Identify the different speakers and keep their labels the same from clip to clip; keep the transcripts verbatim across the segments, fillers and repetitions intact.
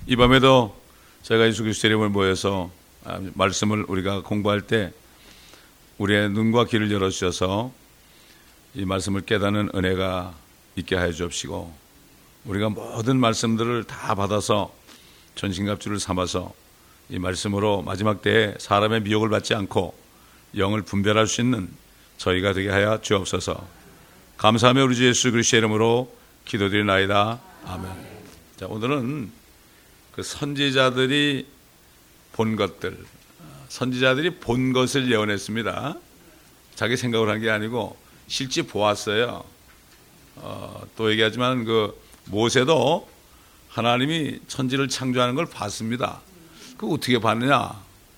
Speaker 1: 이 밤에도 저희가 예수 그리스도의 이름을 모여서 말씀을 우리가 공부할 때 우리의 눈과 귀를 열어주셔서 이 말씀을 깨닫는 은혜가 있게 하여 주옵시고, 우리가 모든 말씀들을 다 받아서 전신갑주를 삼아서 이 말씀으로 마지막 때에 사람의 미혹을 받지 않고 영을 분별할 수 있는 저희가 되게 하여 주옵소서. 감사하며 우리 주 예수 그리스도의 이름으로 기도드리나이다. 아멘. 자, 오늘은 그 선지자들이 본 것들, 선지자들이 본 것을 예언했습니다. 자기 생각을 한 게 아니고 실제 보았어요. 어, 또 얘기하지만 그 모세도 하나님이 천지를 창조하는 걸 봤습니다. 그 어떻게 봤느냐?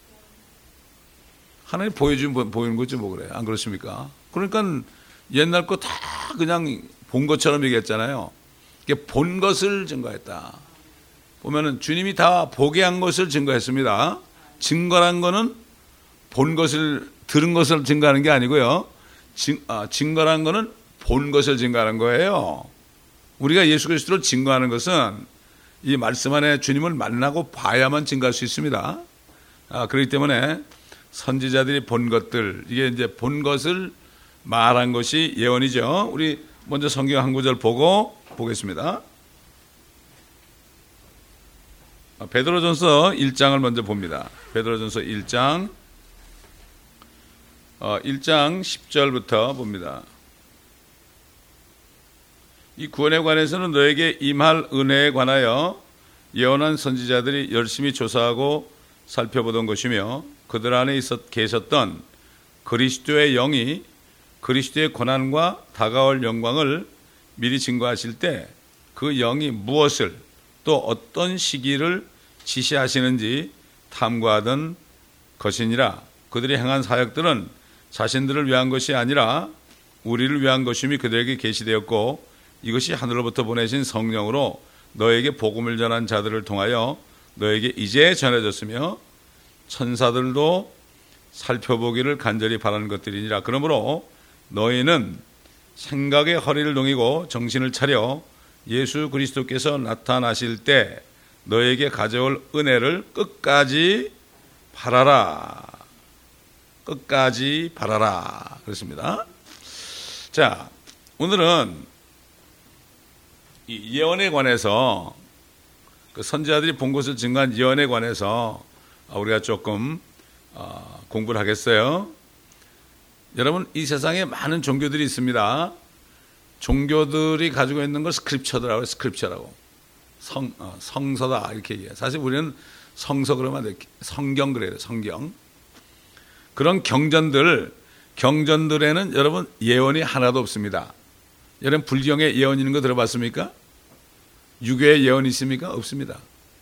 Speaker 1: 하나님 보여주면 보이는 거지 뭐, 그래. 안 그렇습니까? 그러니까 옛날 거 다 그냥 본 것처럼 얘기했잖아요. 이게 본 것을 증거했다. 보면은 주님이 다 보게 한 것을 증거했습니다. 증거란 거는 본 것을, 들은 것을 증거하는 게 아니고요. 증, 아, 증거란 거는 본 것을 증거하는 거예요. 우리가 예수 그리스도를 증거하는 것은 이 말씀 안에 주님을 만나고 봐야만 증거할 수 있습니다. 아, 그렇기 때문에 선지자들이 본 것들, 이게 이제 본 것을 말한 것이 예언이죠. 우리 먼저 성경 한 구절 보고 보겠습니다. 베드로전서 일 장을 먼저 봅니다. 베드로전서 일 장 어, 일 장 십 절부터 봅니다. 이 구원에 관해서는 너에게 임할 은혜에 관하여 예언한 선지자들이 열심히 조사하고 살펴보던 것이며, 그들 안에 있었 계셨던 그리스도의 영이 그리스도의 고난과 다가올 영광을 미리 증거하실 때 그 영이 무엇을 또 어떤 시기를 지시하시는지 탐구하던 것이니라. 그들이 행한 사역들은 자신들을 위한 것이 아니라 우리를 위한 것임이 그들에게 계시되었고, 이것이 하늘로부터 보내신 성령으로 너에게 복음을 전한 자들을 통하여 너에게 이제 전해졌으며 천사들도 살펴보기를 간절히 바라는 것들이니라. 그러므로 너희는 생각의 허리를 동이고 정신을 차려 예수 그리스도께서 나타나실 때 너에게 가져올 은혜를 끝까지 바라라. 끝까지 바라라. 그렇습니다. 자, 오늘은 이 예언에 관해서, 그 선지자들이 본 것을 증거한 예언에 관해서 우리가 조금 어, 공부를 하겠어요. 여러분, 이 세상에 많은 종교들이 있습니다. 종교들이 가지고 있는 걸 스크립처더라고요. 스크립처라고. 성, 어, 성서다 이렇게 얘기해요. 사실 우리는 성서 그러면 안 돼. 성경 그래요. 성경. 그런 경전들, 경전들에는 여러분 예언이 하나도 없습니다. 여러분 불경에 예언 있는 거 들어봤습니까? 유교에 예언이 있습니까? 없습니다.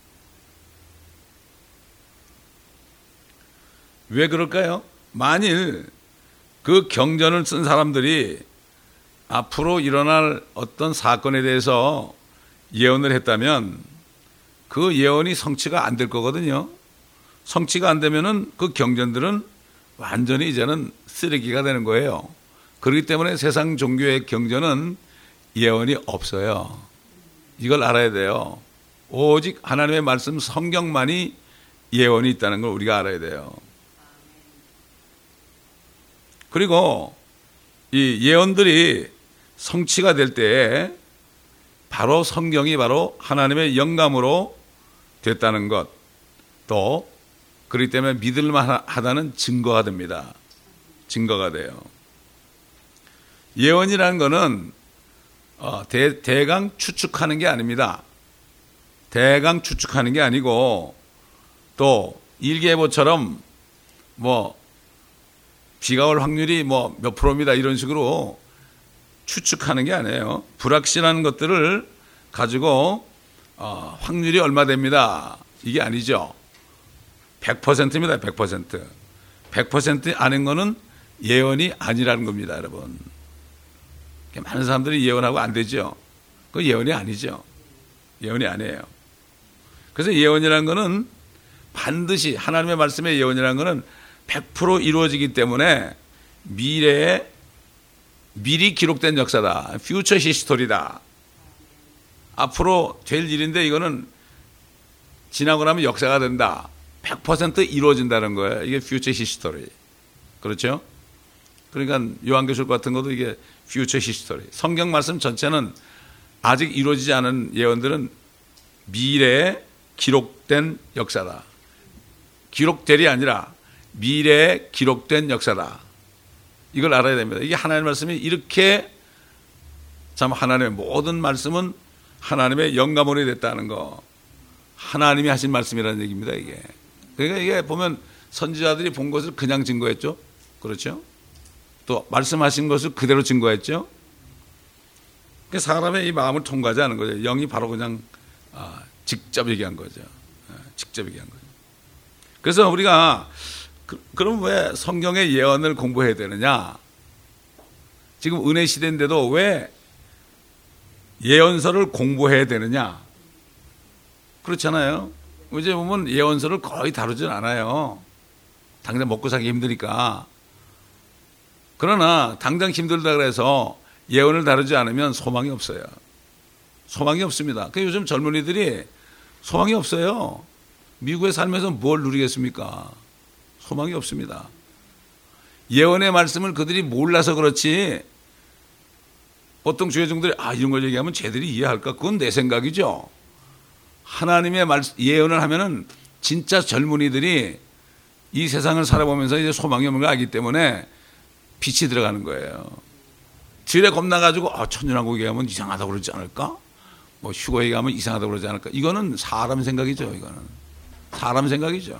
Speaker 1: 왜 그럴까요? 만일 그 경전을 쓴 사람들이 앞으로 일어날 어떤 사건에 대해서 예언을 했다면 그 예언이 성취가 안 될 거거든요. 성취가 안 되면은 그 경전들은 완전히 이제는 쓰레기가 되는 거예요. 그렇기 때문에 세상 종교의 경전은 예언이 없어요. 이걸 알아야 돼요. 오직 하나님의 말씀 성경만이 예언이 있다는 걸 우리가 알아야 돼요. 그리고 이 예언들이 성취가 될 때에 바로 성경이 바로 하나님의 영감으로 됐다는 것, 또 그렇기 때문에 믿을만하다는 증거가 됩니다. 증거가 돼요. 예언이라는 것은 어, 대, 대강 추측하는 게 아닙니다. 대강 추측하는 게 아니고, 또 일기예보처럼 뭐 비가 올 확률이 뭐 몇 프로입니다 이런 식으로 추측하는 게 아니에요. 불확실한 것들을 가지고 어, 확률이 얼마 됩니다 이게 아니죠. 백 퍼센트입니다. 백 퍼센트. 백 퍼센트 아닌 거는 예언이 아니라는 겁니다, 여러분. 많은 사람들이 예언하고 안 되죠. 그건 예언이 아니죠. 예언이 아니에요. 그래서 예언이라는 거는 반드시 하나님의 말씀의 예언이라는 거는 백 퍼센트 이루어지기 때문에 미래에 미리 기록된 역사다. 퓨처 히스토리다. 앞으로 될 일인데 이거는 지나고 나면 역사가 된다. 백 퍼센트 이루어진다는 거예요. 이게 퓨처 히스토리. 그렇죠? 그러니까 요한계시록 같은 것도 이게 퓨처 히스토리. 성경 말씀 전체는 아직 이루어지지 않은 예언들은 미래에 기록된 역사다. 기록될이 아니라 미래에 기록된 역사다. 이걸 알아야 됩니다. 이게 하나님의 말씀이 이렇게 참 하나님의 모든 말씀은 하나님의 영감원이 됐다는 거. 하나님이 하신 말씀이라는 얘기입니다, 이게. 그러니까 이게 보면 선지자들이 본 것을 그냥 증거했죠. 그렇죠? 또 말씀하신 것을 그대로 증거했죠. 그러니까 사람의 이 마음을 통과하지 않은 거죠. 영이 바로 그냥 아, 직접 얘기한 거죠. 직접 얘기한 거죠. 그래서 우리가 그, 그럼 왜 성경의 예언을 공부해야 되느냐? 지금 은혜 시대인데도 왜 예언서를 공부해야 되느냐? 그렇잖아요. 이제 보면 예언서를 거의 다루진 않아요. 당장 먹고 살기 힘드니까. 그러나 당장 힘들다 그래서 예언을 다루지 않으면 소망이 없어요. 소망이 없습니다. 그 요즘 젊은이들이 소망이 없어요. 미국에 살면서 뭘 누리겠습니까? 소망이 없습니다. 예언의 말씀을 그들이 몰라서 그렇지, 보통 주회종들이 아 이런 걸 얘기하면 쟤들이 이해할까? 그건 내 생각이죠. 하나님의 말, 예언을 하면은 진짜 젊은이들이 이 세상을 살아보면서 이제 소망이 없는 걸 알기 때문에 빛이 들어가는 거예요. 들에 겁나가지고 아, 천연왕국 얘기하면 이상하다고 그러지 않을까? 뭐 휴거 얘기하면 이상하다고 그러지 않을까? 이거는 사람 생각이죠. 이거는 사람 생각이죠.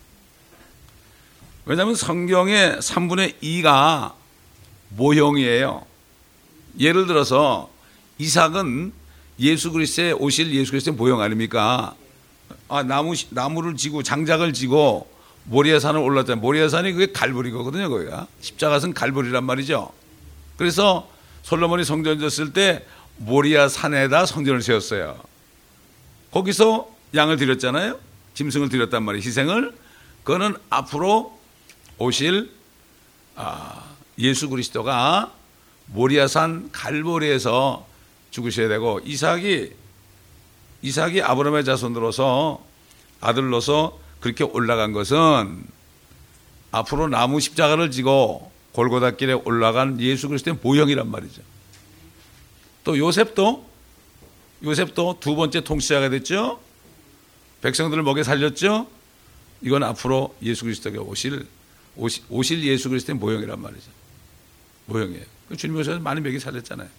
Speaker 1: 왜냐하면 성경의 삼분의 이가 모형이에요. 예를 들어서 이삭은 예수 그리스도의 오실 예수 그리스도의 모형 아닙니까? 아, 나무, 나무를 지고 장작을 지고 모리아 산을 올랐잖아요. 모리아 산이 그게 갈보리거든요. 거기가 십자가는 갈보리란 말이죠. 그래서 솔로몬이 성전 졌을 때 모리아 산에다 성전을 세웠어요. 거기서 양을 드렸잖아요. 짐승을 드렸단 말이에요. 희생을. 그거는 앞으로 오실 아, 예수 그리스도가 모리아산 갈보리에서 죽으셔야 되고, 이삭이 이삭이 아브라함의 자손으로서 아들로서 그렇게 올라간 것은 앞으로 나무 십자가를 지고 골고다 길에 올라간 예수 그리스도의 모형이란 말이죠. 또 요셉도 요셉도 두 번째 통치자가 됐죠. 백성들을 먹여 살렸죠. 이건 앞으로 예수 그리스도가 오실 오실, 오실 예수 그리스도의 모형이란 말이죠. 모형이에요. 주님 오셔서 많은 먹여 살렸잖아요.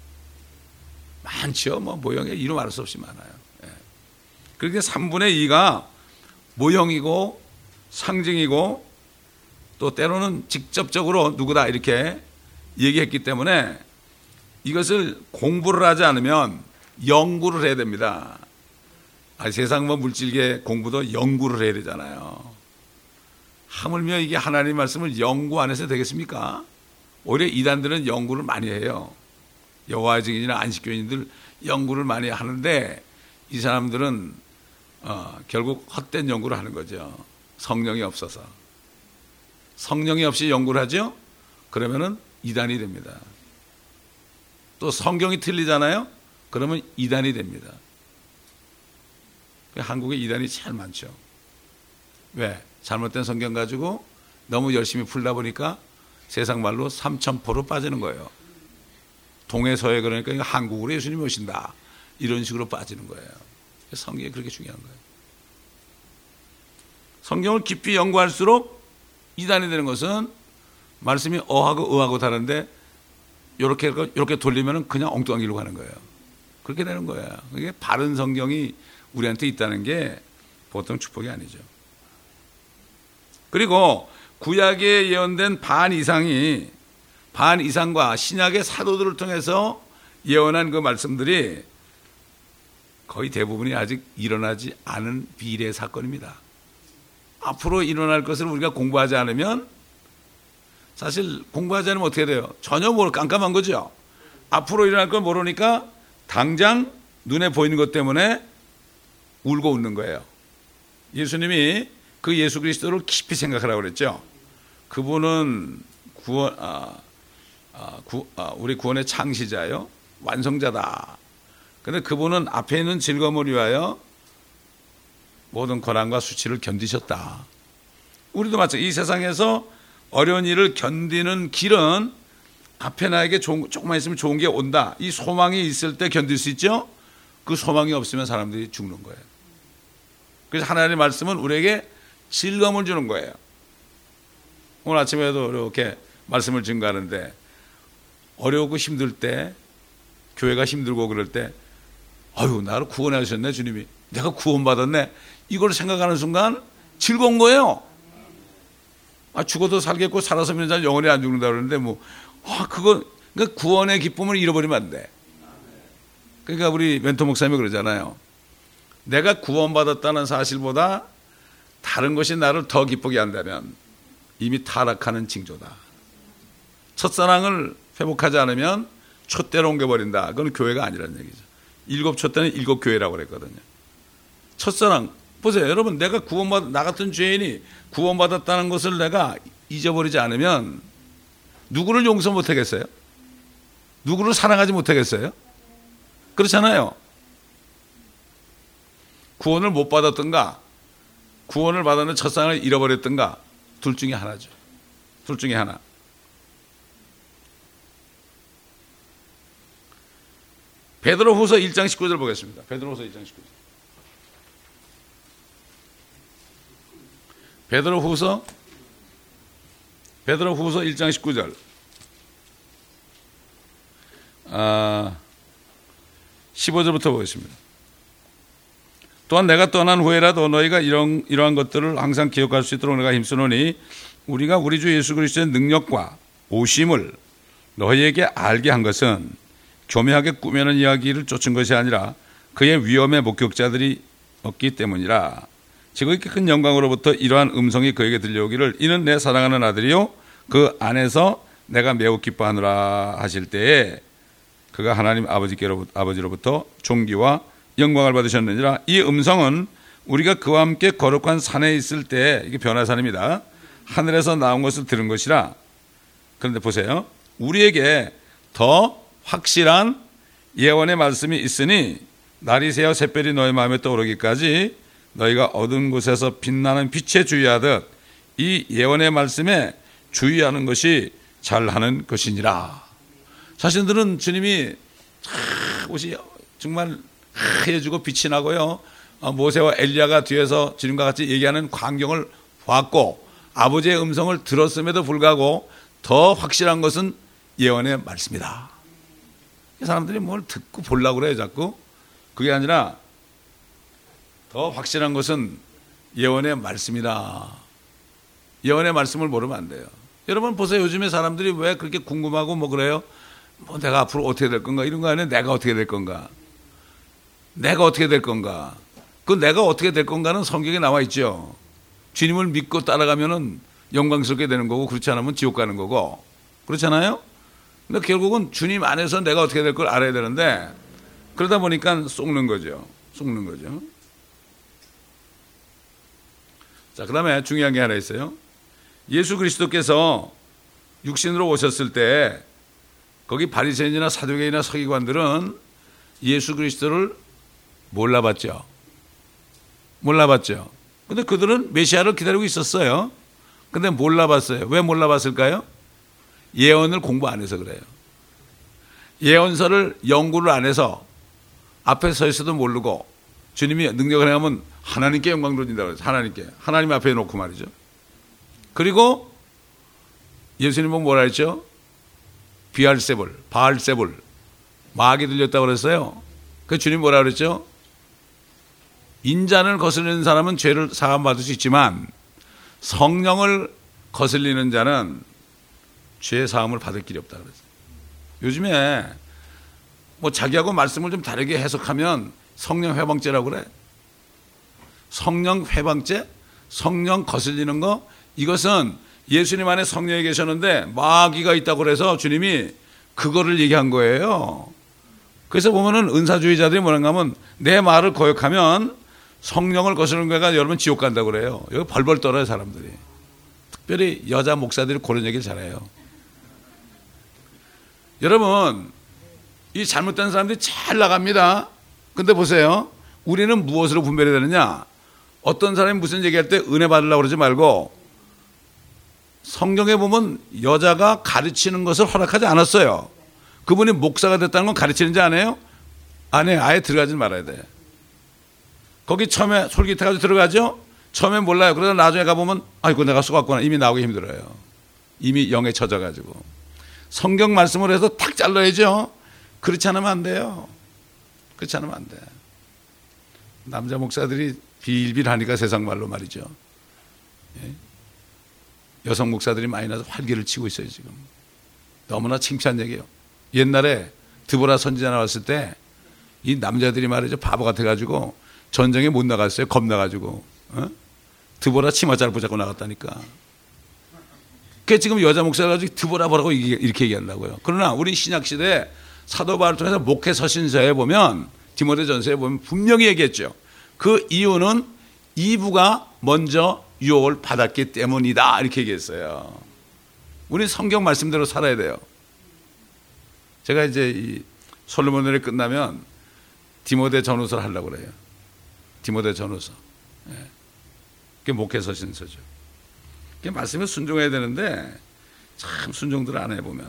Speaker 1: 많죠. 뭐 모형에 이루 말할 수 없이 많아요. 예. 그렇게 삼분의 이가 모형이고 상징이고 또 때로는 직접적으로 누구다 이렇게 얘기했기 때문에 이것을 공부를 하지 않으면 연구를 해야 됩니다. 아, 세상 뭐 물질계 공부도 연구를 해야 되잖아요. 하물며 이게 하나님 말씀을 연구 안 해서 되겠습니까? 오히려 이단들은 연구를 많이 해요. 여호와의 증인이나 안식교인들 연구를 많이 하는데 이 사람들은 어, 결국 헛된 연구를 하는 거죠. 성령이 없어서. 성령이 없이 연구를 하죠? 그러면은 이단이 됩니다. 또 성경이 틀리잖아요? 그러면 이단이 됩니다. 한국에 이단이 제일 많죠. 왜? 잘못된 성경 가지고 너무 열심히 풀다 보니까 세상 말로 삼천포로 빠지는 거예요. 동해 서해 그러니까 한국으로 예수님이 오신다. 이런 식으로 빠지는 거예요. 성경이 그렇게 중요한 거예요. 성경을 깊이 연구할수록 이단이 되는 것은 말씀이 어하고 의하고 다른데 이렇게 이렇게 돌리면 그냥 엉뚱한 길로 가는 거예요. 그렇게 되는 거예요. 이게 바른 성경이 우리한테 있다는 게 보통 축복이 아니죠. 그리고 구약에 예언된 반 이상이 반 이상과 신약의 사도들을 통해서 예언한 그 말씀들이 거의 대부분이 아직 일어나지 않은 비례 사건입니다. 앞으로 일어날 것을 우리가 공부하지 않으면, 사실 공부하지 않으면 어떻게 돼요? 전혀 모르 깜깜한 거죠. 앞으로 일어날 걸 모르니까 당장 눈에 보이는 것 때문에 울고 웃는 거예요. 예수님이 그 예수 그리스도를 깊이 생각하라고 그랬죠. 그분은 구원, 아, 아, 구, 아, 우리 구원의 창시자요, 완성자다. 그런데 그분은 앞에 있는 즐거움을 위하여 모든 고난과 수치를 견디셨다. 우리도 마찬가지. 이 세상에서 어려운 일을 견디는 길은 앞에 나에게 좋은, 조금만 있으면 좋은 게 온다. 이 소망이 있을 때 견딜 수 있죠. 그 소망이 없으면 사람들이 죽는 거예요. 그래서 하나님의 말씀은 우리에게 즐거움을 주는 거예요. 오늘 아침에도 이렇게 말씀을 증거하는데 어려우고 힘들 때, 교회가 힘들고 그럴 때 아유 나를 구원해 주셨네 주님이, 내가 구원받았네, 이걸 생각하는 순간 즐거운 거예요. 아, 죽어도 살겠고 살아서 믿는 자는 영원히 안 죽는다 그러는데 뭐 아, 그거 그러니까 구원의 기쁨을 잃어버리면 안 돼. 그러니까 우리 멘토 목사님이 그러잖아요. 내가 구원받았다는 사실보다 다른 것이 나를 더 기쁘게 한다면 이미 타락하는 징조다. 첫사랑을 회복하지 않으면 촛대로 옮겨버린다. 그건 교회가 아니라는 얘기죠. 일곱 촛대는 일곱 교회라고 그랬거든요. 첫사랑 보세요. 여러분, 내가 구원받 나 같은 죄인이 구원받았다는 것을 내가 잊어버리지 않으면 누구를 용서 못하겠어요? 누구를 사랑하지 못하겠어요? 그렇잖아요. 구원을 못 받았던가 구원을 받았는 첫사랑을 잃어버렸던가 둘 중에 하나죠. 둘 중에 하나. 베드로후서 일 장 십구 절 보겠습니다. 베드로후서 일 장 십구 절. 베드로후서 베드로후서 일 장 십구 절. 아, 십오 절부터 보겠습니다. 또한 내가 떠난 후에라도 너희가 이런, 이러한 것들을 항상 기억할 수 있도록 내가 힘쓰노니 우리가 우리 주 예수 그리스도의 능력과 오심을 너희에게 알게 한 것은 교묘하게 꾸며낸 이야기를 쫓은 것이 아니라 그의 위엄의 목격자들이 없기 때문이라. 지극히 큰 영광으로부터 이러한 음성이 그에게 들려오기를 이는 내 사랑하는 아들이요 그 안에서 내가 매우 기뻐하노라 하실 때에 그가 하나님 아버지께로부터, 아버지로부터 존귀와 영광을 받으셨느니라. 이 음성은 우리가 그와 함께 거룩한 산에 있을 때, 이게 변화산입니다, 하늘에서 나온 것을 들은 것이라. 그런데 보세요, 우리에게 더 확실한 예언의 말씀이 있으니 날이 새어 샛별이 너희 마음에 떠오르기까지 너희가 얻은 곳에서 빛나는 빛에 주의하듯 이 예언의 말씀에 주의하는 것이 잘하는 것이니라. 자신들은 주님이 옷이 정말 하얘지고 빛이 나고요, 모세와 엘리야가 뒤에서 주님과 같이 얘기하는 광경을 봤고 아버지의 음성을 들었음에도 불구하고 더 확실한 것은 예언의 말씀이다. 사람들이 뭘 듣고 보려고 그래요 자꾸. 그게 아니라 더 확실한 것은 예언의 말씀이다. 예언의 말씀을 모르면 안 돼요. 여러분 보세요, 요즘에 사람들이 왜 그렇게 궁금하고 뭐 그래요? 뭐 내가 앞으로 어떻게 될 건가 이런 거 아니에요. 내가 어떻게 될 건가, 내가 어떻게 될 건가. 그 내가 어떻게 될 건가는 성경에 나와 있죠. 주님을 믿고 따라가면은 영광스럽게 되는 거고 그렇지 않으면 지옥 가는 거고 그렇잖아요. 근데 결국은 주님 안에서 내가 어떻게 될 걸 알아야 되는데 그러다 보니까 속는 거죠. 속는 거죠. 자, 그 다음에 중요한 게 하나 있어요. 예수 그리스도께서 육신으로 오셨을 때 거기 바리새인이나 사두개인이나 서기관들은 예수 그리스도를 몰라봤죠. 몰라봤죠. 근데 그들은 메시아를 기다리고 있었어요. 근데 몰라봤어요. 왜 몰라봤을까요? 예언을 공부 안 해서 그래요. 예언서를 연구를 안 해서 앞에 서 있어도 모르고 주님이 능력을 행하면 하나님께 영광 돌린다고 해서 하나님께, 하나님 앞에 놓고 말이죠. 그리고 예수님은 뭐라 했죠? 비알세불, 바알세불, 마귀 들렸다고 그랬어요. 그 주님 뭐라 그랬죠? 인자를 거스르는 사람은 죄를 사함받을 수 있지만 성령을 거슬리는 자는 죄 사함을 받을 길이 없다 그랬어요. 요즘에 뭐 자기하고 말씀을 좀 다르게 해석하면 성령 회방죄라고 그래. 성령 회방죄, 성령 거슬리는 거, 이것은 예수님 안에 성령이 계셨는데 마귀가 있다고 그래서 주님이 그거를 얘기한 거예요. 그래서 보면은 은사주의자들이 뭐라고 하면 내 말을 거역하면 성령을 거스르는 거가 여러분 지옥 간다고 그래요. 여기 벌벌 떨어요 사람들이. 특별히 여자 목사들이 그런 얘기를 잘해요. 여러분, 이 잘못된 사람들이 잘 나갑니다. 근데 보세요, 우리는 무엇으로 분별해야 되느냐? 어떤 사람이 무슨 얘기할 때 은혜 받으려고 그러지 말고 성경에 보면 여자가 가르치는 것을 허락하지 않았어요. 그분이 목사가 됐다는 건 가르치는지 안 해요? 안 해요. 아예 들어가지 말아야 돼. 거기 처음에 솔깃해가지고 들어가죠? 처음에 몰라요. 그러다 나중에 가보면 아이고 내가 속았구나. 이미 나오기 힘들어요. 이미 영에 젖어가지고. 성경 말씀을 해서 탁 잘라야죠. 그렇지 않으면 안 돼요. 그렇지 않으면 안 돼. 남자 목사들이 빌빌하니까 세상 말로 말이죠. 예? 여성 목사들이 많이 나서 활기를 치고 있어요 지금. 너무나 칭찬 얘기예요. 옛날에 드보라 선지자 나왔을 때 이 남자들이 말이죠 바보 같아가지고 전쟁에 못 나갔어요. 겁나가지고. 어? 드보라 치마 잘 붙잡고 나갔다니까. 그게 지금 여자 목사가 가지고 드보라 보라고 이렇게 얘기한다고요. 그러나 우리 신약시대에 사도 바울을 통해서 목회 서신서에 보면 디모데전서에 보면 분명히 얘기했죠. 그 이유는 이브가 먼저 유혹을 받았기 때문이다 이렇게 얘기했어요. 우리 성경 말씀대로 살아야 돼요. 제가 이제 이 솔로몬을 끝나면 디모데 전후서를 하려고 그래요. 디모데 전후서. 예. 그게 목회 서신서죠. 그게 말씀에 순종해야 되는데 참 순종들 안 해보면.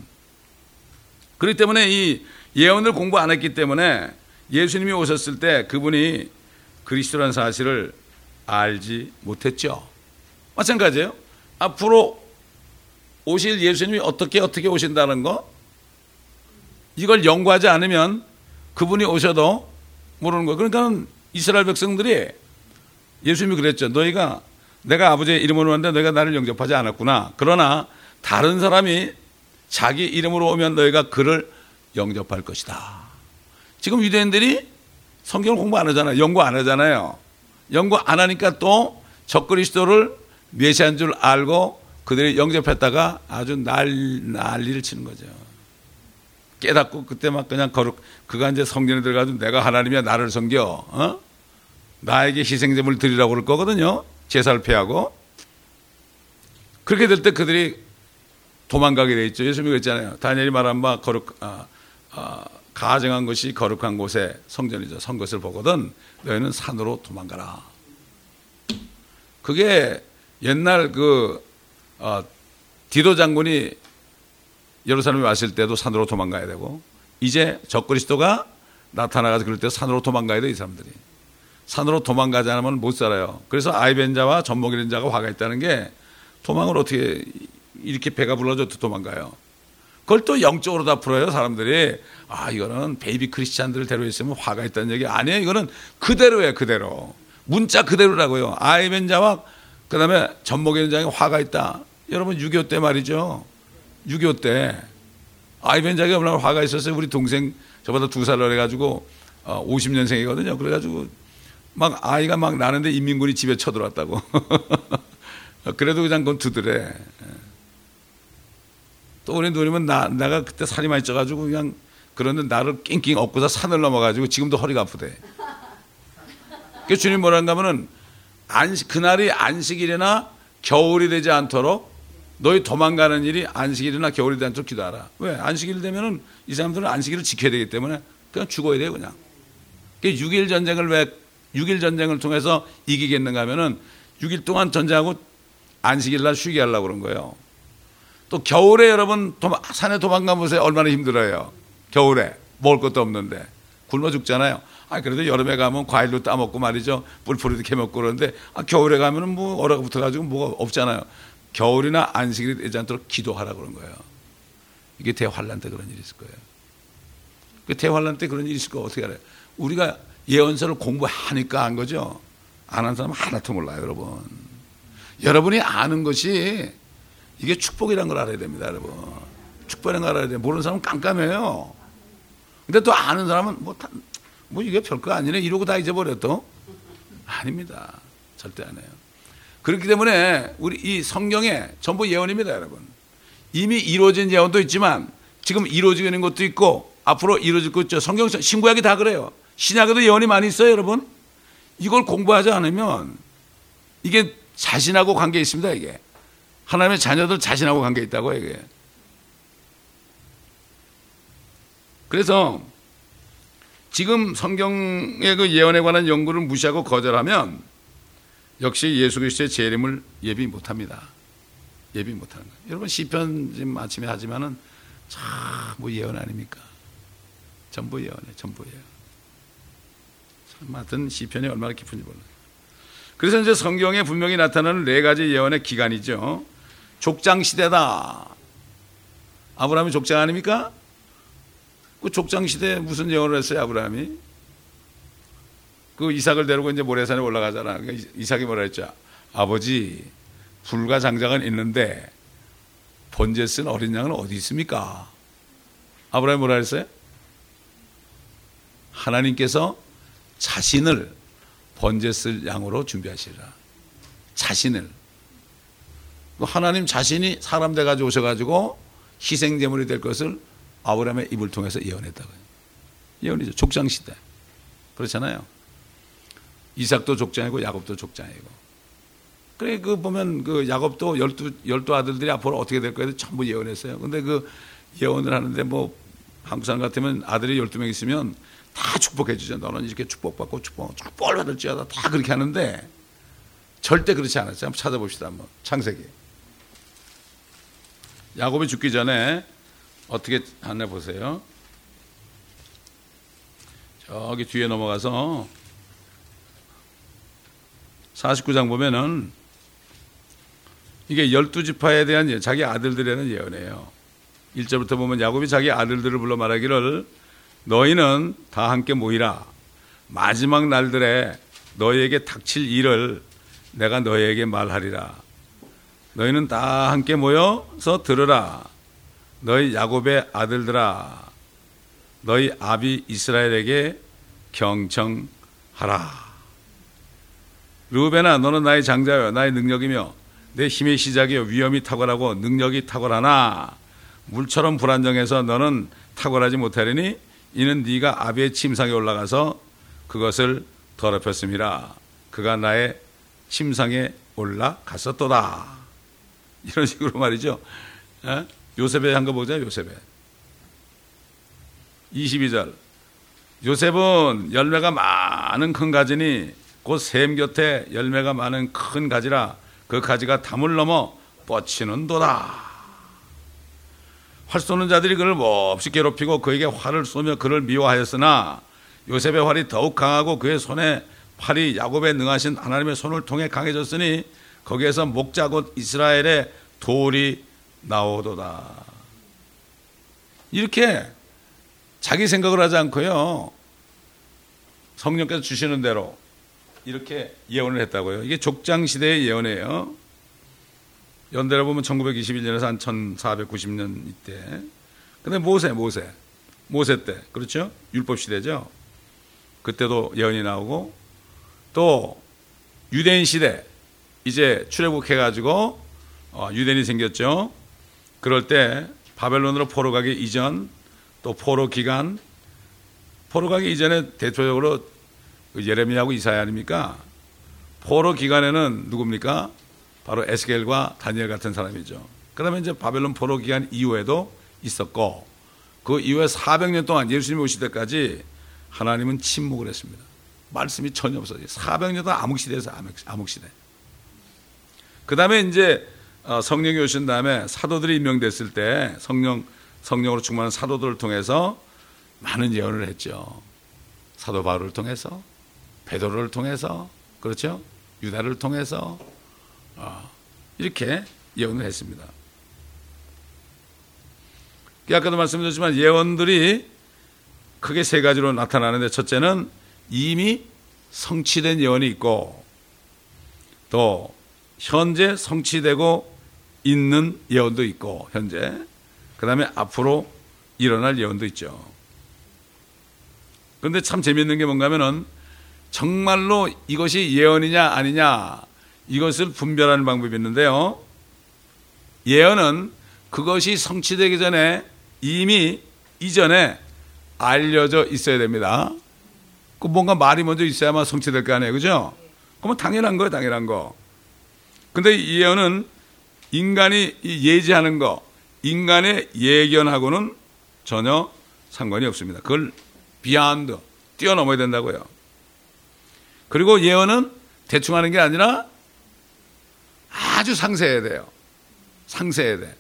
Speaker 1: 그렇기 때문에 이 예언을 공부 안 했기 때문에 예수님이 오셨을 때 그분이 그리스도라는 사실을 알지 못했죠. 마찬가지예요. 앞으로 오실 예수님이 어떻게 어떻게 오신다는 거 이걸 연구하지 않으면 그분이 오셔도 모르는 거예요. 그러니까 이스라엘 백성들이 예수님이 그랬죠. 너희가 내가 아버지의 이름으로 왔는데 너희가 나를 영접하지 않았구나. 그러나 다른 사람이 자기 이름으로 오면 너희가 그를 영접할 것이다. 지금 유대인들이 성경을 공부 안 하잖아요. 연구 안 하잖아요. 연구 안 하니까 또 적그리스도를 메시아인 줄 알고 그들이 영접했다가 아주 난, 난리를 치는 거죠. 깨닫고 그때 막 그냥 거룩, 그가 이제 성전에 들어가서 내가 하나님이야 나를 섬겨, 어? 나에게 희생제물 드리라고 그럴 거거든요. 제사를 폐하고. 그렇게 될 때 그들이 도망가게 돼 있죠. 예수님이 그랬잖아요. 다니엘이 말한 바 거룩, 아, 아, 가정한 것이 거룩한 곳에 성전이죠. 선 것을 보거든 너희는 산으로 도망가라. 그게 옛날 그 어, 디도 장군이 예루살렘에 왔을 때도 산으로 도망가야 되고 이제 적그리스도가 나타나가지고 그럴 때 산으로 도망가야 돼. 이 사람들이 산으로 도망가지 않으면 못 살아요. 그래서 아이벤 자와 젖먹이는 자가 화가 있다는 게 도망을 어떻게 이렇게 배가 불러줘도 도망가요. 그걸 또 영적으로 다 풀어요. 사람들이 아 이거는 베이비 크리스찬들을 데려있으면 화가 있다는 얘기 아니에요. 이거는 그대로예요. 그대로 문자 그대로라고요. 아이벤 자와 그 다음에 젖먹이는 자가 화가 있다. 여러분 육이오 때 말이죠. 육이오 때 아이벤 자가 얼마나 화가 있었어요. 우리 동생 저보다 두 살 어려가지고 오십 년생이거든요. 그래가지고 막 아이가 막 나는데 인민군이 집에 쳐들어왔다고. 그래도 그냥 그건 두드래. 또 우리 누님은 나, 내가 그때 살이 많이 쪄가지고 그냥 그런데 나를 낑낑 업고서 산을 넘어가지고 지금도 허리가 아프대. 그 주님 뭐라는가 하면은 안식, 그날이 안식일이나 겨울이 되지 않도록 너희 도망가는 일이 안식일이나 겨울이 되지 않도록 기도하라. 왜? 안식일 되면은 이 사람들은 안식일을 지켜야 되기 때문에 그냥 죽어야 돼요, 그냥. 육 일 전쟁을 왜 육 일 전쟁을 통해서 이기겠는가 하면은 육 일 동안 전쟁하고 안식일 날 쉬게 하려고 그런 거예요. 또 겨울에 여러분 도망, 산에 도망가 보세요. 얼마나 힘들어요. 겨울에 먹을 것도 없는데 굶어 죽잖아요. 아 그래도 여름에 가면 과일도 따먹고 말이죠. 뿔풀이도 캐먹고 그러는데 아, 겨울에 가면은 뭐 얼어붙어가지고 뭐가 없잖아요. 겨울이나 안식일이 되지 않도록 기도하라고 그런 거예요. 이게 대환란 때 그런 일이 있을 거예요. 그 대환란 때 그런 일이 있을 거 어떻게 알아요? 우리가 예언서를 공부하니까 한 거죠. 안 한 사람은 하나도 몰라요, 여러분. 여러분이 아는 것이 이게 축복이라는 걸 알아야 됩니다, 여러분. 축복이라는 걸 알아야 돼요. 모르는 사람은 깜깜해요. 근데 또 아는 사람은 뭐, 다, 뭐 이게 별거 아니네 이러고 다 잊어버려 또. 아닙니다. 절대 안 해요. 그렇기 때문에 우리 이 성경에 전부 예언입니다, 여러분. 이미 이루어진 예언도 있지만 지금 이루어지고 있는 것도 있고 앞으로 이루어질 것도 있죠. 성경 신구약이 다 그래요. 신약에도 예언이 많이 있어요, 여러분. 이걸 공부하지 않으면 이게 자신하고 관계 있습니다, 이게. 하나님의 자녀들 자신하고 관계 있다고 이게. 그래서 지금 성경의 그 예언에 관한 연구를 무시하고 거절하면 역시 예수 그리스도의 재림을 예비 못합니다. 예비 못하는 거예요. 여러분 시편 지금 아침에 하지만은 전부 예언 아닙니까? 전부 예언이에요. 전부 예언. 참 하여튼 시편이 얼마나 깊은지 몰라요. 그래서 이제 성경에 분명히 나타나는 네 가지 예언의 기간이죠. 족장 시대다. 아브라함이 족장 아닙니까? 그 족장 시대에 무슨 예언을 했어요, 아브라함이? 그 이삭을 데리고 이제 모래산에 올라가잖아. 이삭이 뭐라 했죠? 아버지, 불과 장작은 있는데 번제 쓴 어린 양은 어디 있습니까? 아브라함이 뭐라 했어요? 하나님께서 자신을 번제 쓸 양으로 준비하시리라. 자신을. 하나님 자신이 사람 돼가지고 오셔가지고 희생제물이 될 것을 아브라함의 입을 통해서 예언했다고요. 예언이죠. 족장시대. 그렇잖아요. 이삭도 족장이고 야곱도 족장이고. 그래, 그 보면 그 야곱도 열두, 열두 아들들이 앞으로 어떻게 될 거에 전부 예언했어요. 근데 그 예언을 하는데 뭐 한국 사람 같으면 아들이 열두 명 있으면 다 축복해 주죠. 너는 이렇게 축복받고 축복, 축복을 받을지어다. 다 그렇게 하는데 절대 그렇지 않았어요. 한번 찾아봅시다. 한번 창세기. 야곱이 죽기 전에 어떻게 하나 보세요. 저기 뒤에 넘어가서 사십구 장 보면은 이게 열두 지파에 대한 자기 아들들에 대한 예언이에요. 일 절부터 보면 야곱이 자기 아들들을 불러 말하기를 너희는 다 함께 모이라. 마지막 날들에 너희에게 닥칠 일을 내가 너희에게 말하리라. 너희는 다 함께 모여서 들으라. 너희 야곱의 아들들아, 너희 아비 이스라엘에게 경청하라. 르우벤아, 너는 나의 장자여 나의 능력이며 내 힘의 시작이여 위엄이 탁월하고 능력이 탁월하나 물처럼 불안정해서 너는 탁월하지 못하리니 이는 네가 아비의 침상에 올라가서 그것을 더럽혔음이라. 그가 나의 침상에 올라갔었도다. 이런 식으로 말이죠. 에? 요셉의 한 거 보자. 요셉의 이십이 절. 요셉은 열매가 많은 큰 가지니 곧 샘 곁에 열매가 많은 큰 가지라. 그 가지가 담을 넘어 뻗치는도다. 활 쏘는 자들이 그를 몹시 괴롭히고 그에게 활을 쏘며 그를 미워하였으나 요셉의 활이 더욱 강하고 그의 손에 팔이 야곱의 능하신 하나님의 손을 통해 강해졌으니 거기에서 목자 곧 이스라엘의 돌이 나오도다. 이렇게 자기 생각을 하지 않고요, 성령께서 주시는 대로 이렇게 예언을 했다고요. 이게 족장시대의 예언이에요. 연대로 보면 천구백이십일 년에서 한 천사백구십 년 이때. 근데 모세, 모세. 모세 때. 그렇죠? 율법시대죠. 그때도 예언이 나오고, 또 유대인 시대. 이제 출애굽해가지고 어, 유대인이 생겼죠. 그럴 때 바벨론으로 포로 가기 이전, 또 포로 기간, 포로 가기 이전에 대표적으로 예레미야하고 이사야 아닙니까? 포로 기간에는 누굽니까? 바로 에스겔과 다니엘 같은 사람이죠. 그 다음에 이제 바벨론 포로 기간 이후에도 있었고, 그 이후에 사백 년 동안 예수님이 오실 때까지 하나님은 침묵을 했습니다. 말씀이 전혀 없어요. 사백 년 동안 암흑시대에서 암흑시대. 그 다음에 이제 성령이 오신 다음에 사도들이 임명됐을 때 성령, 성령으로 충만한 사도들을 통해서 많은 예언을 했죠. 사도 바울을 통해서, 베드로를 통해서, 그렇죠? 유다를 통해서 어, 이렇게 예언을 했습니다. 아까도 말씀드렸지만 예언들이 크게 세 가지로 나타나는데, 첫째는 이미 성취된 예언이 있고, 또 현재 성취되고 있는 예언도 있고, 현재, 그 다음에 앞으로 일어날 예언도 있죠. 그런데 참 재미있는 게 뭔가 하면은 정말로 이것이 예언이냐 아니냐, 이것을 분별하는 방법이 있는데요. 예언은 그것이 성취되기 전에 이미 이전에 알려져 있어야 됩니다. 그 뭔가 말이 먼저 있어야만 성취될 거 아니에요, 그죠? 그러면 당연한 거예요, 당연한 거. 근데 이 예언은 인간이 예지하는 거, 인간의 예견하고는 전혀 상관이 없습니다. 그걸 비하인드, 뛰어넘어야 된다고요. 그리고 예언은 대충 하는 게 아니라 아주 상세해야 돼요. 상세해야 돼.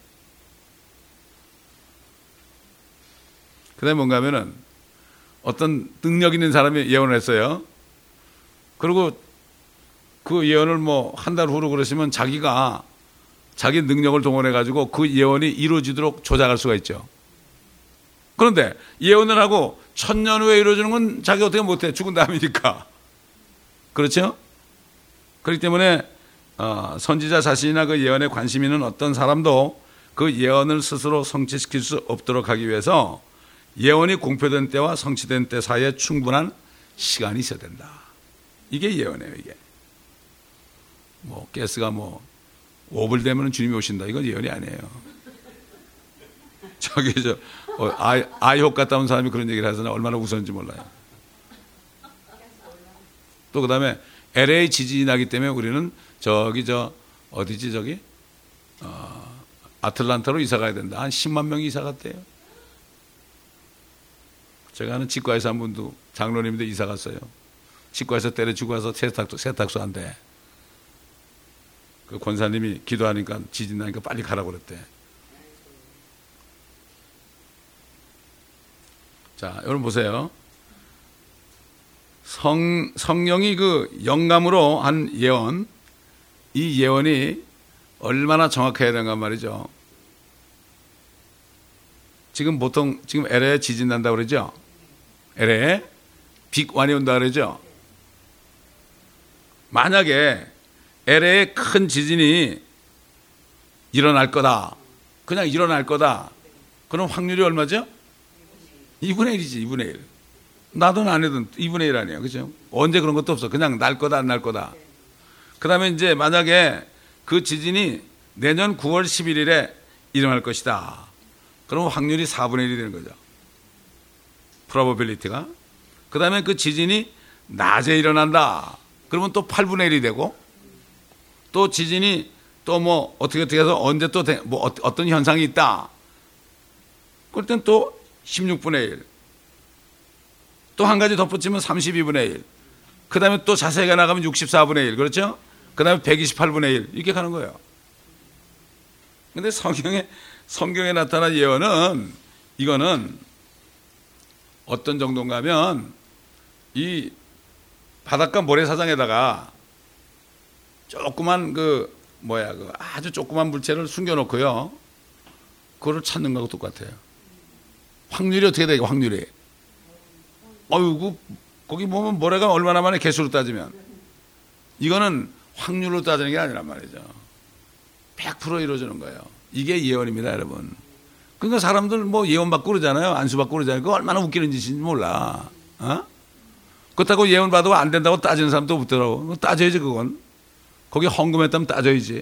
Speaker 1: 그 다음에 뭔가 하면은 어떤 능력 있는 사람이 예언을 했어요. 그리고 그 예언을 뭐 한 달 후로 그러시면 자기가 자기 능력을 동원해가지고 그 예언이 이루어지도록 조작할 수가 있죠. 그런데 예언을 하고 천년 후에 이루어지는 건 자기 어떻게 못해. 죽은 다음이니까. 그렇죠? 그렇기 때문에 어, 선지자 자신이나 그 예언에 관심 있는 어떤 사람도 그 예언을 스스로 성취시킬 수 없도록 하기 위해서 예언이 공표된 때와 성취된 때 사이에 충분한 시간이 있어야 된다. 이게 예언이에요. 이게 뭐 가스가 뭐 오 불 되면 주님이 오신다. 이건 예언이 아니에요. 저기 저 어, 아이, 아이홉 갔다 온 사람이 그런 얘기를 해서 얼마나 웃었는지 몰라요. 또 그 다음에 엘에이 지진이 나기 때문에 우리는 저기 저 어디지 저기 어, 아틀란타로 이사 가야 된다. 한 십만 명이 이사 갔대요. 제가 아는 치과에서 한 분도 장로님인데 이사 갔어요. 치과에서 때려주고 와서 세탁소, 세탁소 안 돼. 그 권사님이 기도하니까 지진 나니까 빨리 가라고 그랬대. 자, 여러분 보세요. 성, 성령이 그 영감으로 한 예언, 이 예언이 얼마나 정확해야 되는가 말이죠. 지금 보통, 지금 엘에이에 지진 난다고 그러죠? 엘에이에 빅원이 온다 그러죠? 만약에 엘에이에 큰 지진이 일어날 거다. 그냥 일어날 거다. 그럼 확률이 얼마죠? 이분의 일이지, 이분의 일. 나든 안 해든 이분의 일 아니에요. 그죠? 언제 그런 것도 없어. 그냥 날 거다, 안 날 거다. 그 다음에 이제 만약에 그 지진이 내년 구월 십일일에 일어날 것이다. 그럼 확률이 사분의 일이 되는 거죠. probability가. 그 다음에 그 지진이 낮에 일어난다. 그러면 또 팔분의 일이 되고, 또 지진이 또 뭐 어떻게 어떻게 해서 언제 또 뭐 어떤 현상이 있다. 그럴 땐 또 십육분의 일. 또 한 가지 덧붙이면 삼십이분의 일. 그 다음에 또 자세히 나가면 육십사분의 일. 그렇죠? 그 다음에 백이십팔분의 일. 이렇게 가는 거예요. 근데 성경에, 성경에 나타난 예언은 이거는 어떤 정도인가 하면 이 바닷가 모래사장에다가 조그만 그 뭐야 그 아주 조그만 물체를 숨겨놓고요. 그거를 찾는 거하고 똑같아요. 확률이 어떻게 되게 확률이. 어이구 거기 보면 모래가 얼마나 많이 개수로 따지면 이거는 확률로 따지는 게 아니란 말이죠. 백 퍼센트 이루어지는 거예요. 이게 예언입니다, 여러분. 그러니까 사람들 뭐 예언 받고 그러잖아요. 안수 받고 그러잖아요. 그거 얼마나 웃기는 짓인지 몰라. 어? 그렇다고 예언 받아도 안 된다고 따지는 사람도 없더라고. 따져야지 그건. 거기 헌금했다면 따져야지.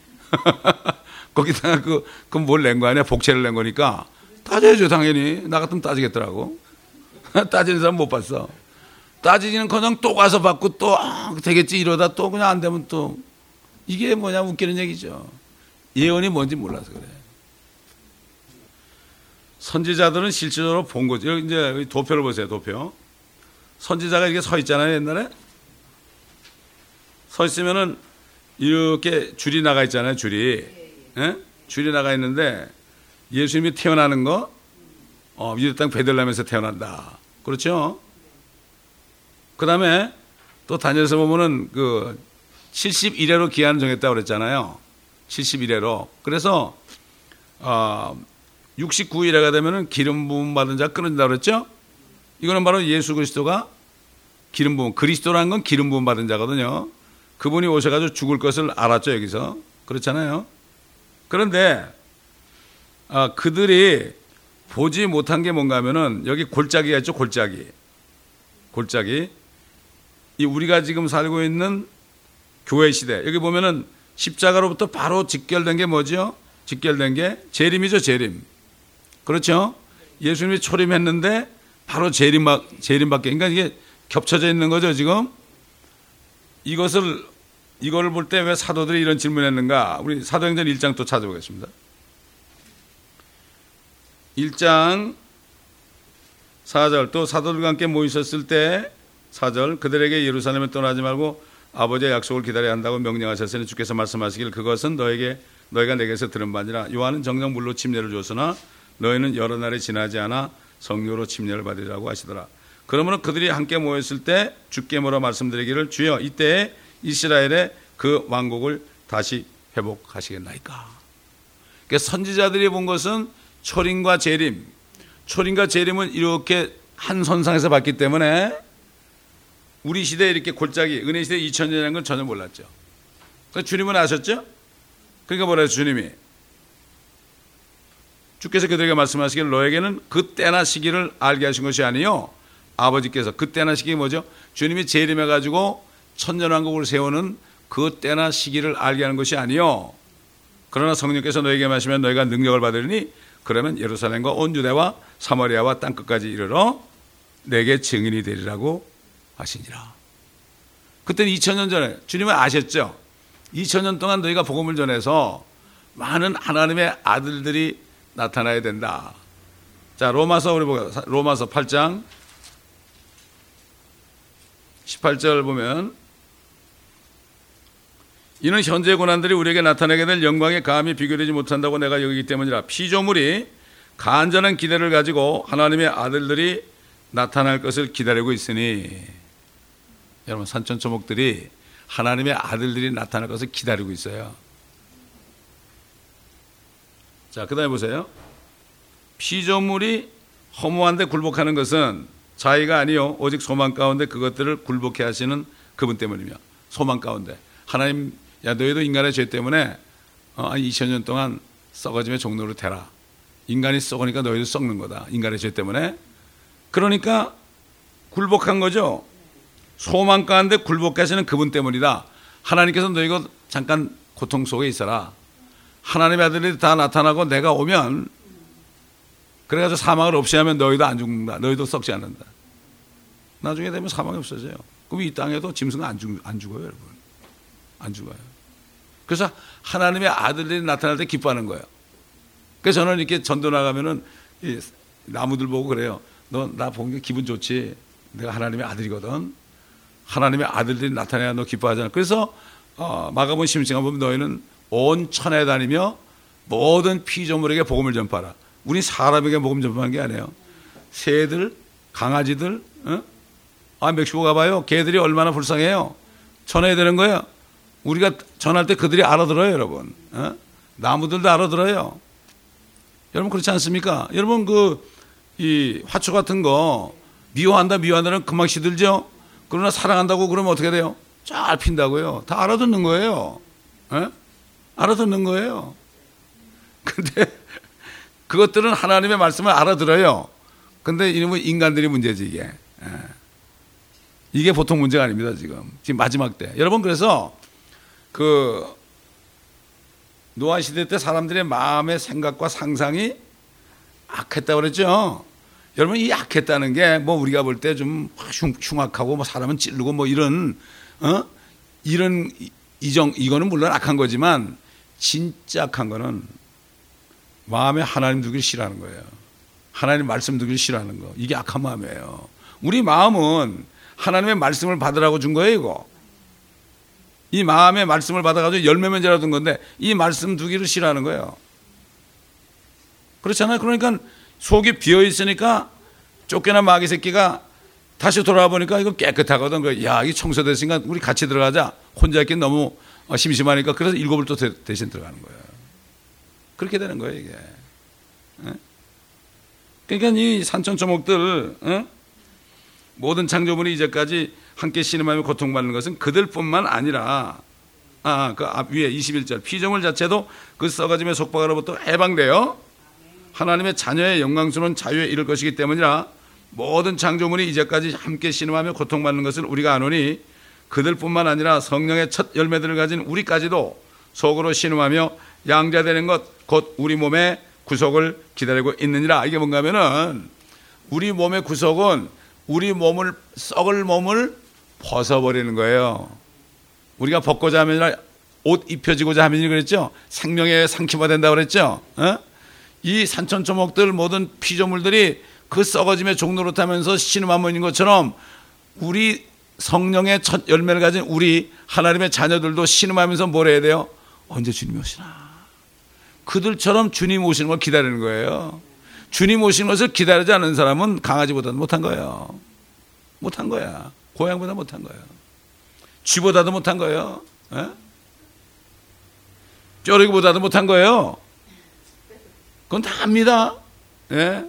Speaker 1: 거기다가 그, 그 뭘 낸 거 아니야? 복채를 낸 거니까. 따져야죠, 당연히. 나 같으면 따지겠더라고. 따지는 사람 못 봤어. 따지지는 그냥 또 가서 받고 또, 아, 되겠지 이러다 또 그냥 안 되면 또. 이게 뭐냐, 웃기는 얘기죠. 예언이 뭔지 몰라서 그래. 선지자들은 실질적으로 본 거죠. 여기 이제 도표를 보세요, 도표. 선지자가 이렇게 서 있잖아요, 옛날에. 서 있으면은 이렇게 줄이 나가 있잖아요, 줄이. 예? 줄이 나가 있는데 예수님이 태어나는 거, 어, 유대 땅 베들레헴에서 태어난다. 그렇죠? 그 다음에 또 다니엘서 보면은 그 칠십일 회로 기한을 정했다고 그랬잖아요. 칠십일 회로. 그래서, 어, 육십구 일회가 되면은 기름 부음 받은 자가 끊어진다고 그랬죠? 이거는 바로 예수 그리스도가 기름 부음, 그리스도라는 건 기름 부음 받은 자거든요. 그분이 오셔가지고 죽을 것을 알았죠, 여기서. 그렇잖아요. 그런데, 아, 그들이 보지 못한 게 뭔가 하면은 여기 골짜기가 있죠, 골짜기. 골짜기. 이 우리가 지금 살고 있는 교회 시대. 여기 보면은 십자가로부터 바로 직결된 게 뭐죠? 직결된 게 재림이죠, 재림. 그렇죠? 예수님이 초림했는데 바로 재림, 재림밖에. 그러니까 이게 겹쳐져 있는 거죠, 지금. 이것을, 이걸 볼 때 왜 사도들이 이런 질문을 했는가? 우리 사도행전 일 장 또 찾아보겠습니다. 일 장 사 절. 또 사도들과 함께 모이셨을 때 사 절. 그들에게 예루살렘에 떠나지 말고 아버지의 약속을 기다려야 한다고 명령하셨으니 주께서 말씀하시길 그것은 너에게 너희가 내게서 들은 바 아니라 요한은 정녕 물로 침례를 줬으나 너희는 여러 날이 지나지 않아 성령으로 침례를 받으리라고 하시더라. 그러므로 그들이 함께 모였을 때 주께 물어 말씀드리기를 주여 이때에 이스라엘의 그 왕국을 다시 회복하시겠나이까. 그러니까 선지자들이 본 것은 초림과 재림, 초림과 재림은 이렇게 한 선상에서 봤기 때문에 우리 시대에 이렇게 골짜기, 은혜 시대 이천 년이라는 걸 전혀 몰랐죠. 그러니까 주님은 아셨죠? 그러니까 뭐라 해서 주님이 주께서 그들에게 말씀하시기를 너에게는 그때나 시기를 알게 하신 것이 아니요 아버지께서 그때나 시기 뭐죠? 주님이 재림해가지고 천년왕국을 세우는 그때나 시기를 알게 하는 것이 아니요 그러나 성령께서 너에게 마시면 너희가 능력을 받으리니 그러면 예루살렘과 온 유대와 사마리아와 땅끝까지 이르러 내게 증인이 되리라고 하시니라. 그때는 이천 년 전에 주님은 아셨죠? 이천 년 동안 너희가 복음을 전해서 많은 하나님의 아들들이 나타나야 된다. 자, 로마서 우리 보고 로마서 팔 장 십팔 절 보면 이는 현재 고난들이 우리에게 나타나게 될 영광에 감히 비교되지 못한다고 내가 여기기 때문이라. 피조물이 간절한 기대를 가지고 하나님의 아들들이 나타날 것을 기다리고 있으니 여러분 산천초목들이 하나님의 아들들이 나타날 것을 기다리고 있어요. 자, 그 다음에 보세요. 피조물이 허무한데 굴복하는 것은 자의가 아니요 오직 소망 가운데 그것들을 굴복해 하시는 그분 때문이며 소망 가운데 하나님 야 너희도 인간의 죄 때문에 어, 이천 년 동안 썩어짐의 종로로 되라. 인간이 썩으니까 너희도 썩는 거다. 인간의 죄 때문에. 그러니까 굴복한 거죠. 소망 가운데 굴복하시는 그분 때문이다. 하나님께서 너희가 잠깐 고통 속에 있어라. 하나님의 아들이 다 나타나고 내가 오면 그래가지고 사망을 없이 하면 너희도 안 죽는다. 너희도 썩지 않는다. 나중에 되면 사망이 없어져요. 그럼 이 땅에도 짐승은 안, 죽, 안 죽어요, 여러분. 안 죽어요. 그래서 하나님의 아들들이 나타날 때 기뻐하는 거예요. 그래서 저는 이렇게 전도 나가면은 이 나무들 보고 그래요. 너 나 본 게 기분 좋지. 내가 하나님의 아들이거든. 하나님의 아들들이 나타나야 너 기뻐하잖아. 그래서 어, 마가복음 십육 장 보면 너희는 온 천하에 다니며 모든 피조물에게 복음을 전파하라. 우리 사람에게 복음 전파하는 게 아니에요. 새들, 강아지들, 어? 아 멕시코 가봐요. 개들이 얼마나 불쌍해요. 전해야 되는 거예요. 우리가 전할 때 그들이 알아들어요, 여러분. 어? 나무들도 알아들어요. 여러분 그렇지 않습니까? 여러분 그 이 화초 같은 거 미워한다 미워한다는 금방 시들죠. 그러나 사랑한다고 그러면 어떻게 돼요? 잘 핀다고요. 다 알아듣는 거예요. 어? 알아듣는 거예요. 근데 그것들은 하나님의 말씀을 알아들어요. 근데 이놈은 인간들이 문제지 이게. 예. 이게 보통 문제가 아닙니다 지금. 지금 마지막 때. 여러분 그래서 그 노아 시대 때 사람들의 마음의 생각과 상상이 악했다고 그랬죠. 여러분 이 악했다는 게 뭐 우리가 볼 때 좀 흉악하고 뭐 사람은 찌르고 뭐 이런 어 이런 이정 이거는 물론 악한 거지만 진짜 악한 거는 마음에 하나님 두기를 싫어하는 거예요. 하나님 말씀 두기를 싫어하는 거. 이게 악한 마음이에요. 우리 마음은 하나님의 말씀을 받으라고 준 거예요, 이거. 이 마음의 말씀을 받아가지고 열매 맺으라고 둔 건데 이 말씀 두기를 싫어하는 거예요. 그렇잖아요. 그러니까 속이 비어 있으니까 쫓겨난 마귀 새끼가 다시 돌아와 보니까 이거 깨끗하거든. 야, 이게 청소됐으니까 우리 같이 들어가자. 혼자 있긴 너무 심심하니까 그래서 일곱을 또 대신 들어가는 거예요. 그렇게 되는 거예요, 이게. 그러니까 이 산천초목들, 어? 모든 창조물이 이제까지 함께 신음하며 고통받는 것은 그들뿐만 아니라, 아, 그 앞 위에 이십일 절, 피조물 자체도 그 썩어짐의 속박으로부터 해방되어 하나님의 자녀의 영광스러운 자유에 이를 것이기 때문이라. 모든 창조물이 이제까지 함께 신음하며 고통받는 것을 우리가 아노니 그들뿐만 아니라 성령의 첫 열매들을 가진 우리까지도 속으로 신음하며 양자되는 것 곧 우리 몸의 구속을 기다리고 있느니라. 이게 뭔가 하면은 우리 몸의 구속은 우리 몸을 썩을 몸을 벗어버리는 거예요. 우리가 벗고자 하면 옷 입혀지고자 하면 그랬죠. 생명의 상키가 된다고 그랬죠. 어? 이 산천초목들 모든 피조물들이 그 썩어짐의 종로로 타면서 신음하고 있는 것처럼 우리 성령의 첫 열매를 가진 우리 하나님의 자녀들도 신음하면서 뭘 해야 돼요? 언제 주님이 오시나. 그들처럼 주님 오시는 걸 기다리는 거예요. 주님 오시는 것을 기다리지 않는 사람은 강아지보다도 못한 거예요. 못한 거야. 고양보다 못한 거예요. 쥐보다도 못한 거예요. 에? 쩌르기보다도 못한 거예요. 그건 다 압니다. 예?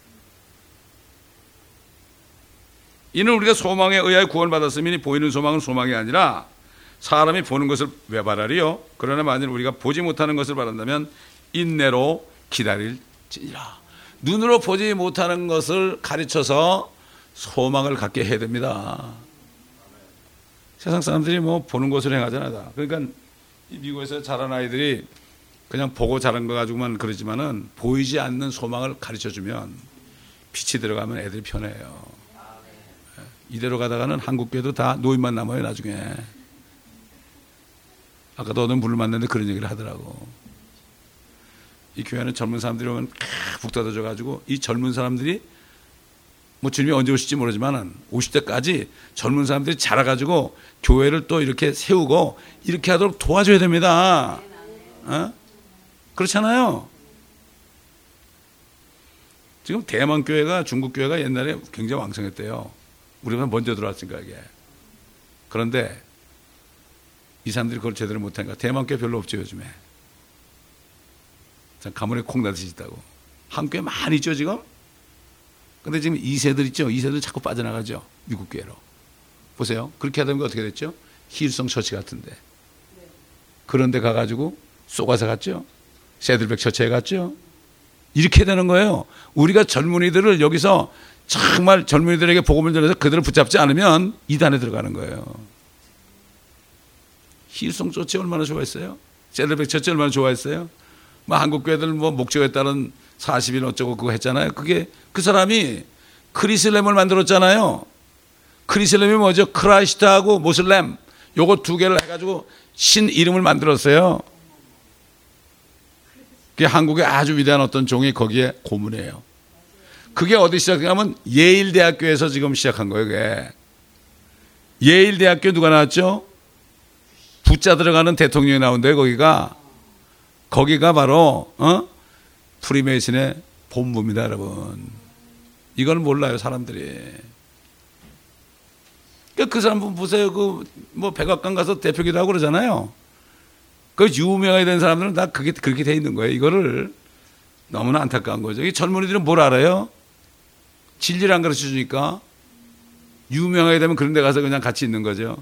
Speaker 1: 이는 우리가 소망에 의하여 구원받았으니 보이는 소망은 소망이 아니라 사람이 보는 것을 왜 바라리요? 그러나 만일 우리가 보지 못하는 것을 바란다면 인내로 기다릴지니라. 눈으로 보지 못하는 것을 가르쳐서 소망을 갖게 해야 됩니다. 세상 사람들이 뭐 보는 것을 행하잖아요. 그러니까 미국에서 자란 아이들이 그냥 보고 자란 거 가지고만 그러지만은 보이지 않는 소망을 가르쳐주면 빛이 들어가면 애들이 편해요. 이대로 가다가는 한국교회도 다 노인만 남아요 나중에. 아까도 어느 분을 만났는데 그런 얘기를 하더라고. 이 교회는 젊은 사람들이 오면 북 닫아져 가지고 이 젊은 사람들이 뭐 주님이 언제 오실지 모르지만 오십 대까지 젊은 사람들이 자라가지고 교회를 또 이렇게 세우고 이렇게 하도록 도와줘야 됩니다. 어? 그렇잖아요. 지금 대만 교회가 중국 교회가 옛날에 굉장히 왕성했대요. 우리가 먼저 들어왔으니까 이게. 그런데 이 사람들이 그걸 제대로 못하니까 대만 교회 별로 없죠 요즘에. 가문에 콩 나듯이 있다고. 한국 교회 많이 있죠 지금. 근데 지금 이 세들 있죠. 이 세들 자꾸 빠져나가죠. 미국 교회로. 보세요. 그렇게 하다 보니까 어떻게 됐죠? 힐성 처치 같은데. 그런데 가가지고 쏘가서 갔죠. 새들백 처치에 갔죠. 이렇게 되는 거예요. 우리가 젊은이들을 여기서 정말 젊은이들에게 복음을 전해서 그들을 붙잡지 않으면 이단에 들어가는 거예요. 힐성 처치 얼마나 좋아했어요? 새들백 처치 얼마나 좋아했어요? 뭐 한국 교회들 뭐 목적에 따른 사십 일 어쩌고 그거 했잖아요. 그게 그 사람이 크리슬렘을 만들었잖아요. 크리슬렘이 뭐죠? 크라이스트하고 모슬렘 요거 두 개를 해가지고 신 이름을 만들었어요. 그게 한국의 아주 위대한 어떤 종이 거기에 고문이에요. 그게 어디 시작하면 예일대학교에서 지금 시작한 거예요. 그게. 예일대학교 누가 나왔죠? 부자 들어가는 대통령이 나온대요. 거기가. 거기가 바로 어? 프리메이슨의 본부입니다, 여러분. 이걸 몰라요, 사람들이. 그러니까 그 사람 보세요. 그 뭐 백악관 가서 대표기도 하고 그러잖아요. 그 유명하게 된 사람들은 다 그게 그렇게 돼 있는 거예요. 이거를 너무나 안타까운 거죠. 이 젊은이들은 뭘 알아요? 진리를 안 가르쳐 주니까 유명하게 되면 그런 데 가서 그냥 같이 있는 거죠.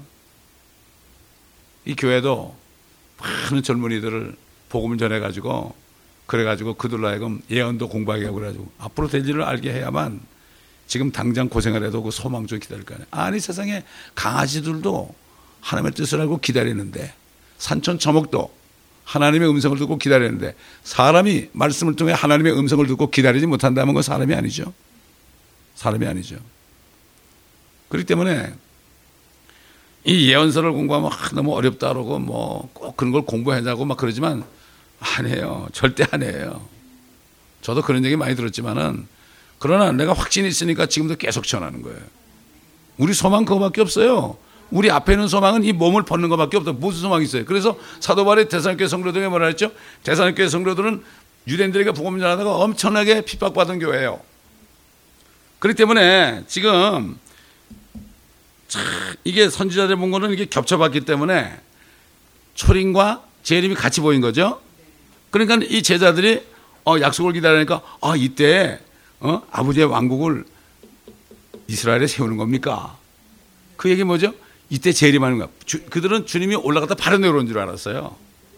Speaker 1: 이 교회도 많은 젊은이들을 복음을 전해가지고 그래가지고 그들로 하여금 예언도 공부하게 하고 그래가지고 앞으로 될 일을 알게 해야만 지금 당장 고생을 해도 그 소망 좀 기다릴 거 아니에요. 아니 세상에 강아지들도 하나님의 뜻을 알고 기다리는데 산천 처목도 하나님의 음성을 듣고 기다리는데 사람이 말씀을 통해 하나님의 음성을 듣고 기다리지 못한다면 그건 사람이 아니죠. 사람이 아니죠. 그렇기 때문에 이 예언서를 공부하면 아, 너무 어렵다 그러고 뭐 꼭 그런 걸 공부하자고 막 그러지만 아니에요. 절대 아니에요. 저도 그런 얘기 많이 들었지만은 그러나 내가 확신이 있으니까 지금도 계속 전하는 거예요. 우리 소망 그거밖에 없어요. 우리 앞에 있는 소망은 이 몸을 벗는 것밖에 없다. 무슨 소망이 있어요? 그래서 사도 바울이 데살로니가 성도들에게 뭐라 했죠? 데살로니가 성도들은 유대인들에게 복음 전하다가 엄청나게 핍박받은 교회예요. 그렇기 때문에 지금 이게 선지자들 본 거는 이게 겹쳐봤기 때문에 초림과 재림이 같이 보인 거죠. 그러니까 이 제자들이 어, 약속을 기다리니까 아 이때 어? 아버지의 왕국을 이스라엘에 세우는 겁니까? 그 얘기 뭐죠? 이때 재림하는 거야. 주, 그들은 주님이 올라갔다 바로 내려온 줄 알았어요.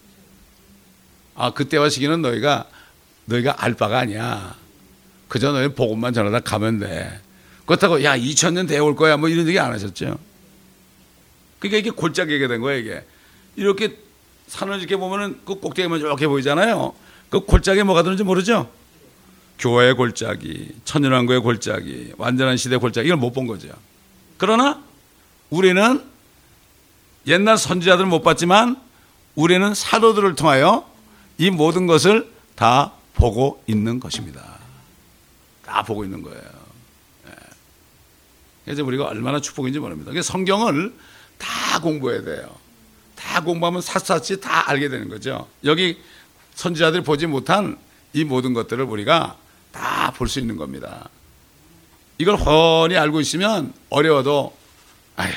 Speaker 1: 아 그때와 시기는 너희가 너희가 알 바가 아니야. 그저 너희 복음만 전하다 가면 돼. 그렇다고 야 이천 년 되어 올 거야 뭐 이런 얘기 안 하셨죠. 그러니까 이게 골짜기 얘기가 된 거예요. 이게 이렇게 산을 이렇게 보면은 그 꼭대기만 이렇게 보이잖아요. 그 골짜기에 뭐가 드는지 모르죠. 교회의 골짜기, 천년왕국의 골짜기, 완전한 시대 골짜기 이걸 못 본 거죠. 그러나 우리는 옛날 선지자들은 못 봤지만 우리는 사도들을 통하여 이 모든 것을 다 보고 있는 것입니다. 다 보고 있는 거예요. 그래서 우리가 얼마나 축복인지 모릅니다. 그래서 성경을 다 공부해야 돼요. 다 공부하면 샅샅이 다 알게 되는 거죠. 여기 선지자들이 보지 못한 이 모든 것들을 우리가 다 볼 수 있는 겁니다. 이걸 훤히 알고 있으면 어려워도 아휴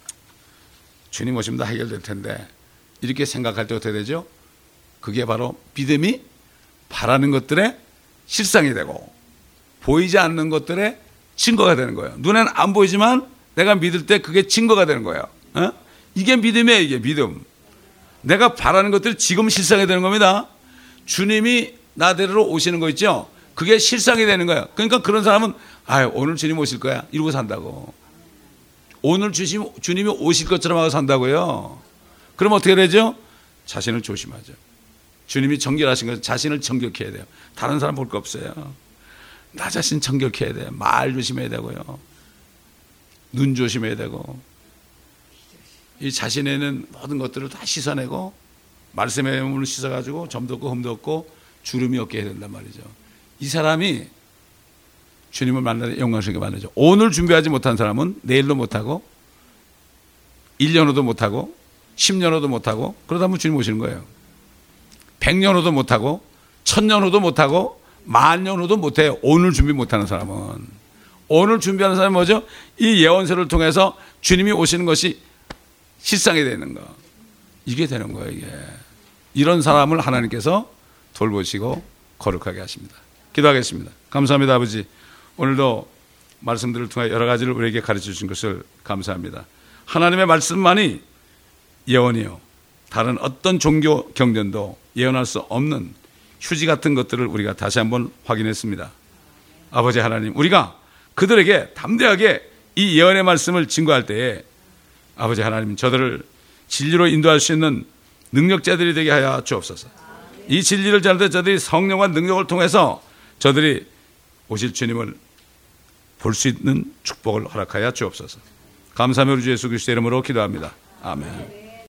Speaker 1: 주님 오시면 다 해결될 텐데 이렇게 생각할 때 어떻게 되죠? 그게 바로 믿음이 바라는 것들의 실상이 되고 보이지 않는 것들의 증거가 되는 거예요. 눈에는 안 보이지만 내가 믿을 때 그게 증거가 되는 거예요. 어? 이게 믿음이에요. 이게 믿음. 내가 바라는 것들이 지금 실상이 되는 겁니다. 주님이 나대로 오시는 거 있죠? 그게 실상이 되는 거예요. 그러니까 그런 사람은 아 오늘 주님 오실 거야 이러고 산다고. 오늘 주님, 주님이 오실 것처럼 하고 산다고요. 그럼 어떻게 되죠? 자신을 조심하죠. 주님이 정결하신 것 자신을 정결케 해야 돼요. 다른 사람 볼 거 없어요. 나 자신 정결케 해야 돼요. 말 조심해야 되고요. 눈 조심해야 되고 이 자신에는 모든 것들을 다 씻어내고 말씀의 물을 씻어가지고 점도 없고 흠도 없고 주름이 없게 해야 된단 말이죠. 이 사람이 주님을 만나는 영광스럽게 만나죠. 오늘 준비하지 못한 사람은 내일도 못하고 일 년 후도 못하고 십 년 후도 못하고 그러다 보면 주님 오시는 거예요. 백 년 후도 못하고 천 년 후도 못하고 만 년 후도 못해요. 오늘 준비 못하는 사람은. 오늘 준비하는 사람은 뭐죠? 이 예언서를 통해서 주님이 오시는 것이 실상이 되는 거. 이게 되는 거예요. 이게. 이런 사람을 하나님께서 돌보시고 거룩하게 하십니다. 기도하겠습니다. 감사합니다. 아버지. 오늘도 말씀들을 통해 여러 가지를 우리에게 가르쳐 주신 것을 감사합니다. 하나님의 말씀만이 예언이요. 다른 어떤 종교 경전도 예언할 수 없는 휴지 같은 것들을 우리가 다시 한번 확인했습니다. 아버지 하나님, 우리가 그들에게 담대하게 이 예언의 말씀을 증거할 때에 아버지 하나님, 저들을 진리로 인도할 수 있는 능력자들이 되게 하여 주옵소서. 이 진리를 전할 때 저들이 성령과 능력을 통해서 저들이 오실 주님을 볼 수 있는 축복을 허락하여 주옵소서. 감사하며 우리 주 예수 그리스도의 이름으로 기도합니다. 아멘.